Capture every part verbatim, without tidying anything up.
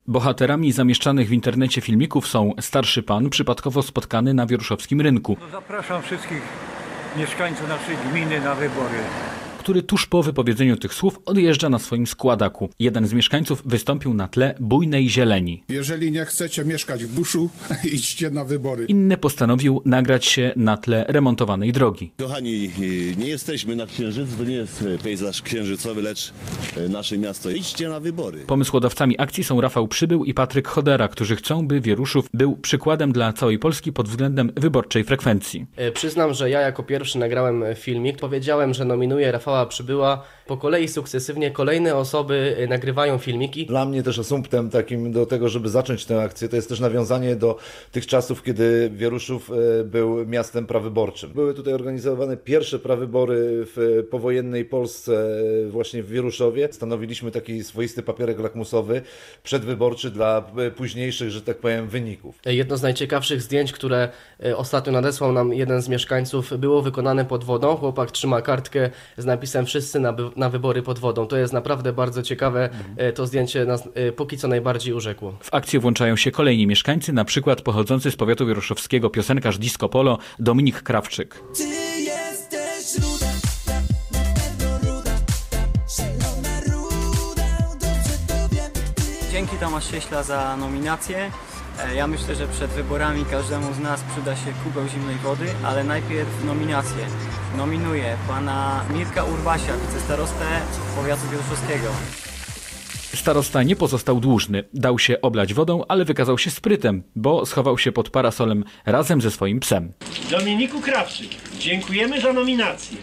Bohaterami zamieszczanych w internecie filmików są starszy pan przypadkowo spotkany na wieruszowskim rynku, No zapraszam wszystkich mieszkańców naszej gminy na wybory. który tuż po wypowiedzeniu tych słów odjeżdża na swoim składaku. Jeden z mieszkańców wystąpił na tle bujnej zieleni. Jeżeli nie chcecie mieszkać w buszu, idźcie na wybory. Inny postanowił nagrać się na tle remontowanej drogi. Kochani, nie jesteśmy na Księżycu, to nie jest pejzaż księżycowy, lecz nasze miasto. Idźcie na wybory. Pomysłodawcami akcji są Rafał Przybył i Patryk Chodera, którzy chcą, by Wieruszów był przykładem dla całej Polski pod względem wyborczej frekwencji. Przyznam, że ja jako pierwszy nagrałem filmik. Powiedziałem, że nominuję Rafała Przybyła. Po kolei sukcesywnie kolejne osoby nagrywają filmiki. Dla mnie też asumptem takim do tego, żeby zacząć tę akcję, to jest też nawiązanie do tych czasów, kiedy Wieruszów był miastem prawyborczym. Były tutaj organizowane pierwsze prawybory w powojennej Polsce właśnie w Wieruszowie. Stanowiliśmy taki swoisty papierek lakmusowy przedwyborczy dla późniejszych, że tak powiem, wyników. Jedno z najciekawszych zdjęć, które ostatnio nadesłał nam jeden z mieszkańców, było wykonane pod wodą. Chłopak trzyma kartkę z napisem "Wszyscy na, na wybory pod wodą". To jest naprawdę bardzo ciekawe. Mhm. To zdjęcie nas póki co najbardziej urzekło. W akcję włączają się kolejni mieszkańcy, na przykład pochodzący z powiatu wieruszowskiego piosenkarz disco polo Dominik Krawczyk. Ty jesteś ruda, na pewno ruda, zielona ruda, dobrze to wiem. Dzięki Tomasz Cieśla za nominację. Ja myślę, że przed wyborami każdemu z nas przyda się kubeł zimnej wody, ale najpierw nominacje. Nominuję pana Mirka Urbasia, wicestarostę powiatu wieruszowskiego. Starosta nie pozostał dłużny. Dał się oblać wodą, ale wykazał się sprytem, bo schował się pod parasolem razem ze swoim psem. Dominiku Krawczyk, dziękujemy za nominację.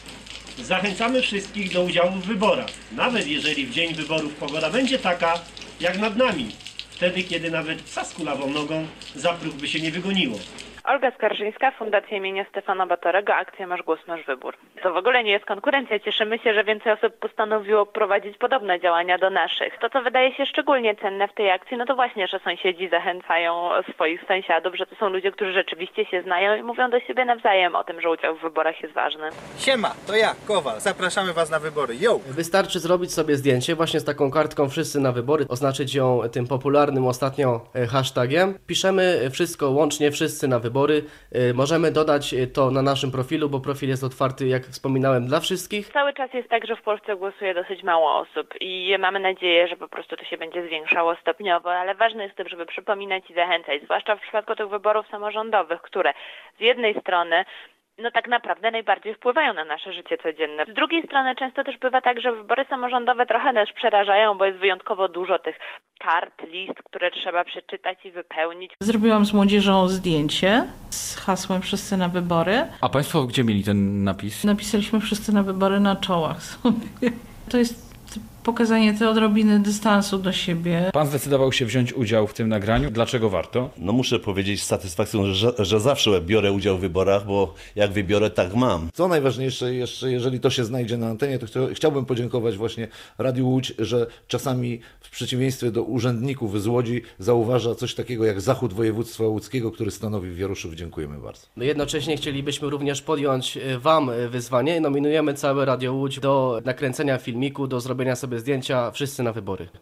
Zachęcamy wszystkich do udziału w wyborach, nawet jeżeli w dzień wyborów pogoda będzie taka, jak nad nami. Wtedy, kiedy nawet psa z kulawą nogą za próg by się nie wygoniło. Olga Skarżyńska, Fundacja imienia Stefana Batorego, akcja Masz Głos, Masz Wybór. To w ogóle nie jest konkurencja. Cieszymy się, że więcej osób postanowiło prowadzić podobne działania do naszych. To, co wydaje się szczególnie cenne w tej akcji, no to właśnie, że sąsiedzi zachęcają swoich sąsiadów, że to są ludzie, którzy rzeczywiście się znają i mówią do siebie nawzajem o tym, że udział w wyborach jest ważny. Siema, to ja, Kowal. Zapraszamy Was na wybory. Yo! Wystarczy zrobić sobie zdjęcie właśnie z taką kartką "Wszyscy na wybory", oznaczyć ją tym popularnym ostatnio hashtagiem. Piszemy wszystko łącznie "Wszyscy na wybory". Możemy dodać to na naszym profilu, bo profil jest otwarty, jak wspominałem, dla wszystkich. Cały czas jest tak, że w Polsce głosuje dosyć mało osób i mamy nadzieję, że po prostu to się będzie zwiększało stopniowo, ale ważne jest też, żeby przypominać i zachęcać, zwłaszcza w przypadku tych wyborów samorządowych, które z jednej strony no tak naprawdę najbardziej wpływają na nasze życie codzienne. Z drugiej strony często też bywa tak, że wybory samorządowe trochę nas przerażają, bo jest wyjątkowo dużo tych kart, list, które trzeba przeczytać i wypełnić. Zrobiłam z młodzieżą zdjęcie z hasłem "Wszyscy na wybory". A państwo gdzie mieli ten napis? Napisaliśmy "Wszyscy na wybory" na czołach sobie. To jest pokazanie tej odrobiny dystansu do siebie. Pan zdecydował się wziąć udział w tym nagraniu. Dlaczego warto? No muszę powiedzieć z satysfakcją, że, że zawsze biorę udział w wyborach, bo jak wybiorę, tak mam. Co najważniejsze jeszcze, jeżeli to się znajdzie na antenie, to chciałbym podziękować właśnie Radiu Łódź, że czasami w przeciwieństwie do urzędników z Łodzi zauważa coś takiego jak Zachód województwa łódzkiego, który stanowi Wieruszów. Dziękujemy bardzo. Jednocześnie chcielibyśmy również podjąć Wam wyzwanie. Nominujemy całe Radio Łódź do nakręcenia filmiku, do zrobienia sobie zdjęcia "Wszyscy na wybory".